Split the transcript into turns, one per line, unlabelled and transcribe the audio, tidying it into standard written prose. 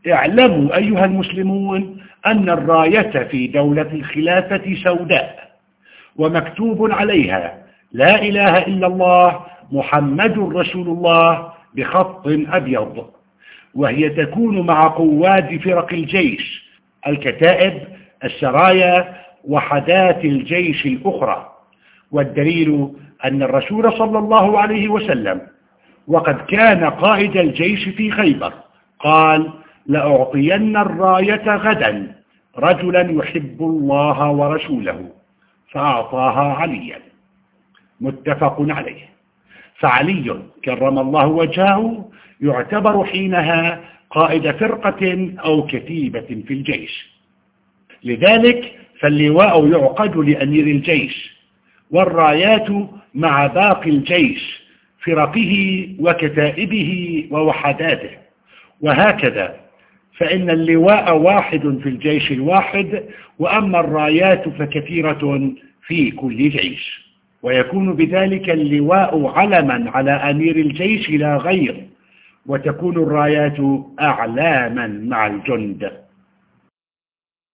اعلموا أيها المسلمون أن الراية في دولة الخلافة سوداء، ومكتوب عليها لا إله إلا الله محمد رسول الله بخط أبيض، وهي تكون مع قوات فرق الجيش، الكتائب، السرايا، وحدات الجيش الأخرى. والدليل أن الرسول صلى الله عليه وسلم وقد كان قائد الجيش في خيبر قال: لأعطين الراية غدا رجلا يحب الله ورسوله، فأعطاها عليا، متفق عليه. فعلي كرم الله وجهه يعتبر حينها قائد فرقة أو كتيبة في الجيش. لذلك فاللواء يعقد لأمير الجيش، والرايات مع باقي الجيش فرقه وكتائبه ووحداته، وهكذا. فإن اللواء واحد في الجيش الواحد، وأما الرايات فكثيرة في كل جيش، ويكون بذلك اللواء علما على أمير الجيش لا غير، وتكون الرايات أعلاما مع الجند.